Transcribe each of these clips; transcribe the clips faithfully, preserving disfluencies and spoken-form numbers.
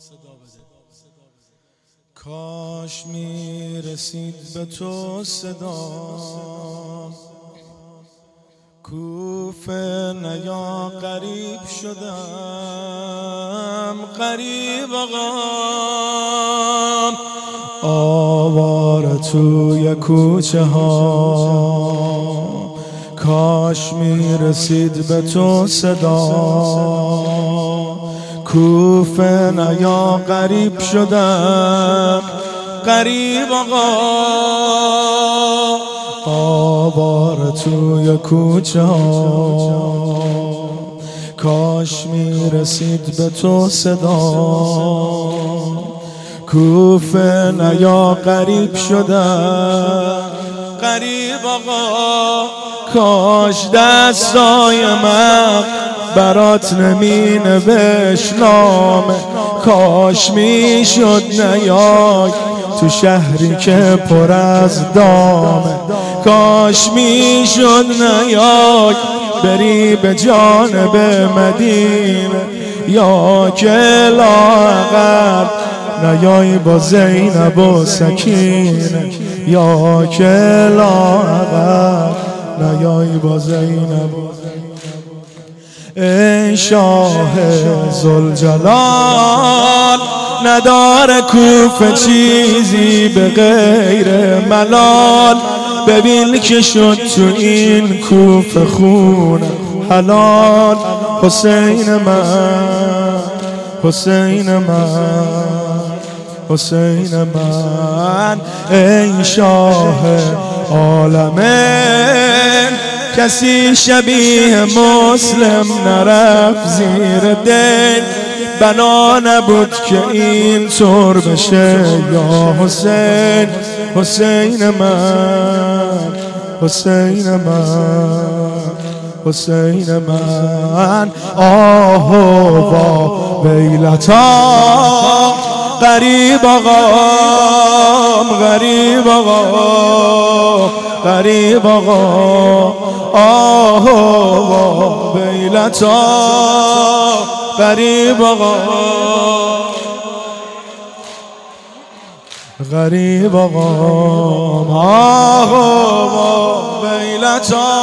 کاش میرسید به تو صدا، کوفه نیا غریب شدم، غریب آقام آواره توی کوچه ها. کاش میرسید به تو صدا، کوفه نیا غریب شدم، غریب آقا آواره توی کوچه ها. کاش میرسید به تو صدا، کوفه نیا غریب شدم، غریب آقا کاش دستای من برات نمی نوشت نامه، کاش می شد نیای تو شهری که پر از دامه، کاش می شد نیای بری به جانب مدینه، یا که لاغر نیای با زینب و سکینه، یا که لاغر نیای با زینب و ای شاه ذوالجلال، نداره کوفه چیزی به غیر ملال، ببین که شد تو این کوفه خون حلال. حسین من، حسین من، حسین من، ای شاه عالمین، کسی شبیه مسلم نرفت زیر دین، بنا نبود که این طور بشه یا حسین. حسین من، حسین من، حسین من، آه و ویلتا غریب آقام، غریب آقا، غریب آقا آه و ویلتا غریب آقا، غریب آقا آه و ویلتا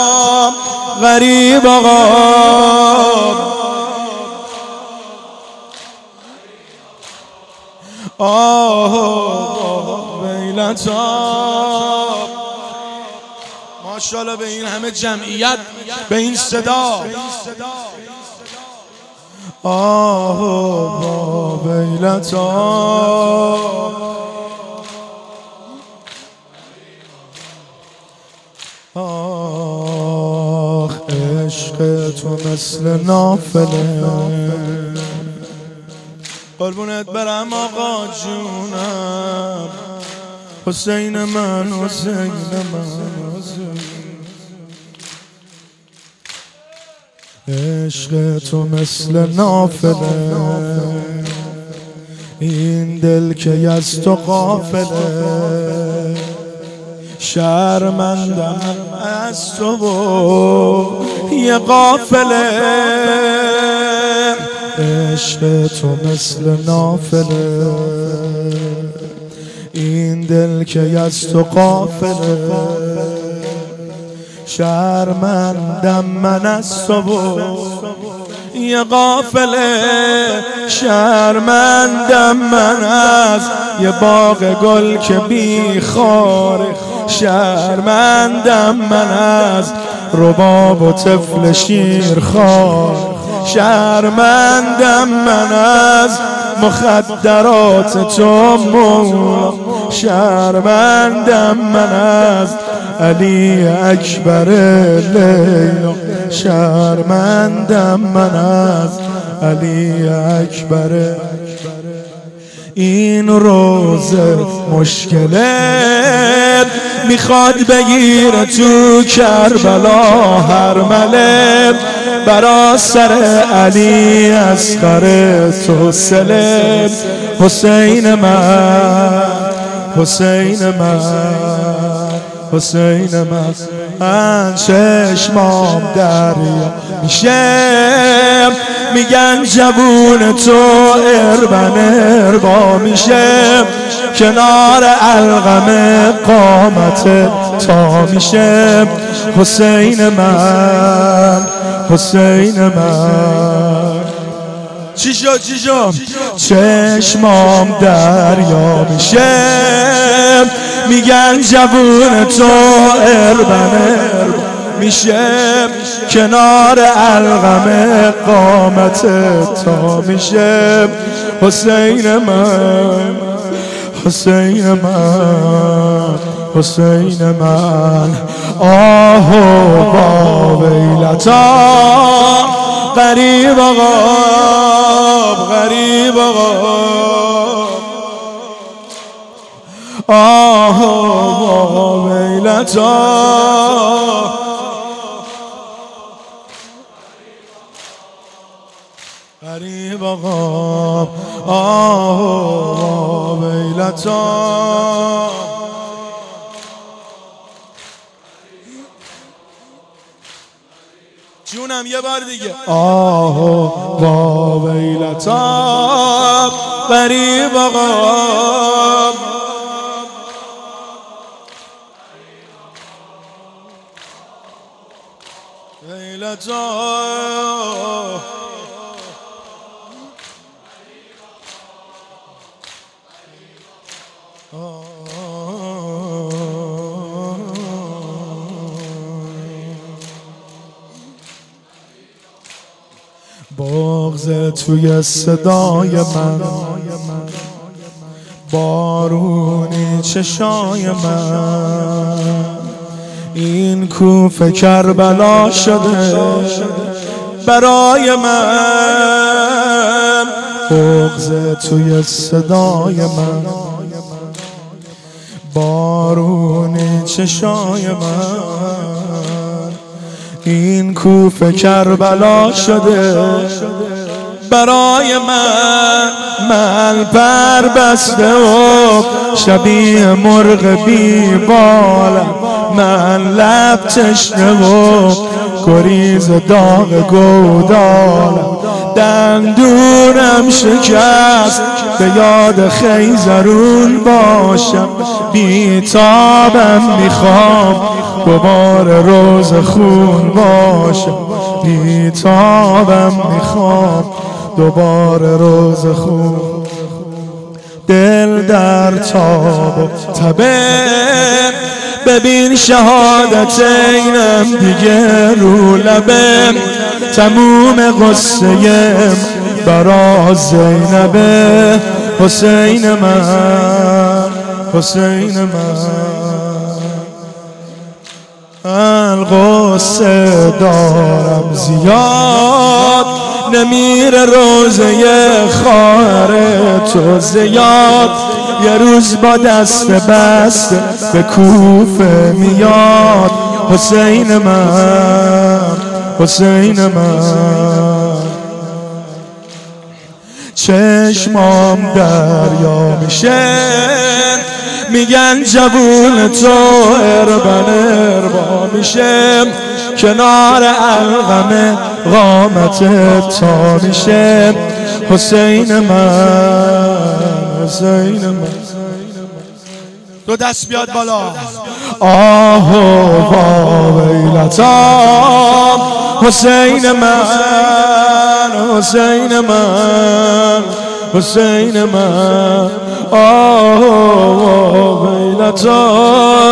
غریب آقا آه ویلتا. ماشاءالله به این همه جمعیت، به این صدا، آه ویلتا. آخ عشق تو مثل نافله، قربونت برم آقا جونم، حسین من، حسین من، عشق تو مثل نافله، این دل که از تو غافله، شرمندم از تو و یه غافله، عشق تو مثل نافله، این دل که از تو غافله، شرمندم من از تو و یه غافله، شرمندم من از یه باغ گل که بی خاره، شرمندم من از رباب و طفل شیرخوار، شرمندم من از مخدرات تو مولا، شرمندم من از علی اکبر لیلا، شرمندم من از علی اکبر. این روزه مشکله میخواد بگیره تو کربلا هر مله، برا سر علی اصغر تو سلم. حسین من، حسین من، حسین من. من چشمام دریا میشه، میگن جوون تو اربن اربا میشه، کنار القمه قامت تا میشه. حسین من، حسین من. چی شد چی شد؟ چشمام دریا میشه، میگن جوون تو اربن اربا میشه، کنار القمه قامت تا میشه. حسین من، حسین من، حسین من. آه و با ویلتا غریب آقا، غریب آقا. آه و ویلتا غریب آقا. آه و ویلتا. جونم یه بار دیگه. آه و ویلتا غریب آقا. ویلتا بغض توی صدای من، بارونی چشای من، این کوفه کربلا شده برای من. بغض توی صدای من، بارونی چشای من، این کوفه کربلا شده برای من. من پر بسته و شبیه مرغ بی بالم، من لب تشنه و گریز داغ گودالم، دندونم شکست به یاد خیزرون باشم، بیتابم میخوام دوباره روز خون باشم، بیتابم میخوام دوباره روز خون. دل در تاب و تبه، ببین شهادت اینم دیگه رو لبه، تموم قصه‌ام برا زینبه. حسین من، حسین من. القصه دارم زیاد، نمیره روزه خواهر تو زیاد، یه روز با دست بسته به کوفه میاد. حسین من، حسین من. چشمام دریا میشه، میگن جوون تو اربن اربا میشه، کنار القمه قامت تا میشه. حسین من، حسین من. دو دست بیاد بالا. آه و ویلتا حسین من، حسین من، حسین من. آه و ویلتا